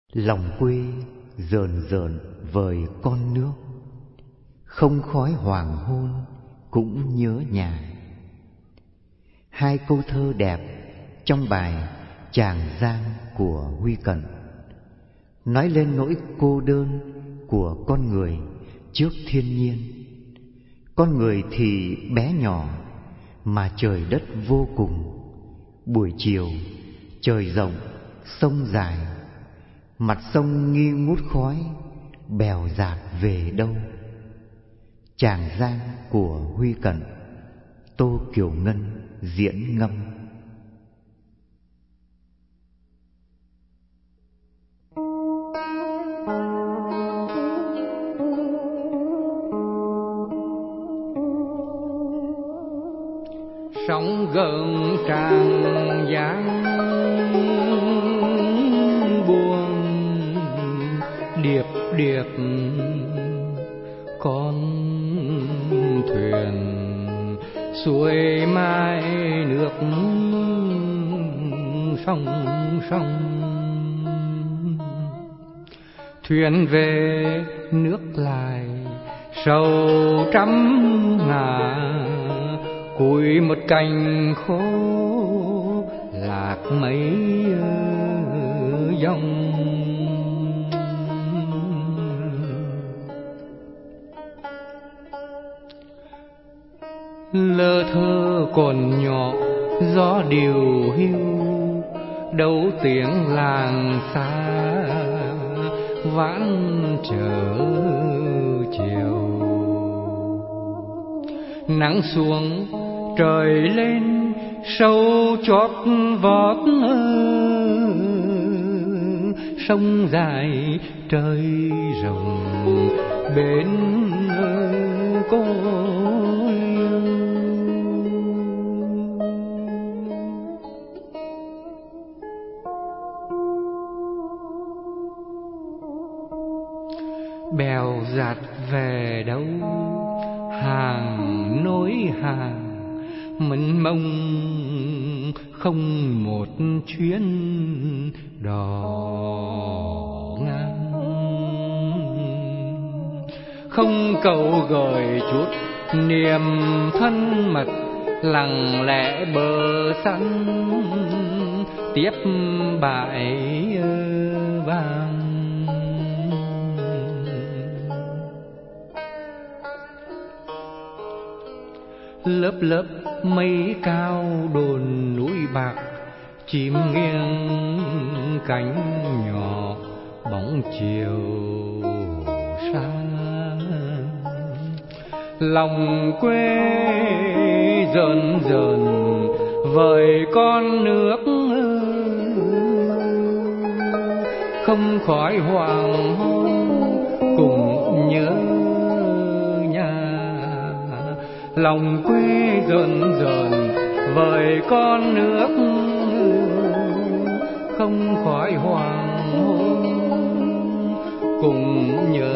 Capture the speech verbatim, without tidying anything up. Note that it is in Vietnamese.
Lòng quê rờn rợn vời con nước, không khói hoàng hôn cũng nhớ nhà. Hai câu thơ đẹp trong bài Tràng Giang của Huy Cận nói lên nỗi cô đơn của con người trước thiên nhiên. Con người thì bé nhỏ mà trời đất vô cùng. Buổi chiều trời rộng sông dài, mặt sông nghi ngút khói, bèo dạt về đâu. Tràng Giang của Huy Cận, Tô Kiều Ngân diễn ngâm. Sóng gợn Tràng Giang buồn điệp điệp, con thuyền xuôi mãi nước sông sông. Thuyền về nước lại sầu trăm ngả, cùi một cành khô lạc mấy dòng. Lơ thơ còn nhỏ gió điều hiu, đâu tiếng làng xa vãn trở chiều. Nắng xuống trời lên sâu chót vót, sông dài trời rộng bên cô. Bèo dạt về đâu hàng nối hàng, mênh mông không một chuyến đò ngang. Không cầu gợi chút niềm thân mật, lặng lẽ bờ sông tiếp bãi vàng. Lớp lớp mây cao đồn núi bạc, chim nghiêng cánh nhỏ bóng chiều xa. Lòng quê rợn rợn vời con nước, không khói hoàng hôn cùng nhớ. Lòng quê rợn rợn vời con nước, không khói hoàng hôn cùng nhớ.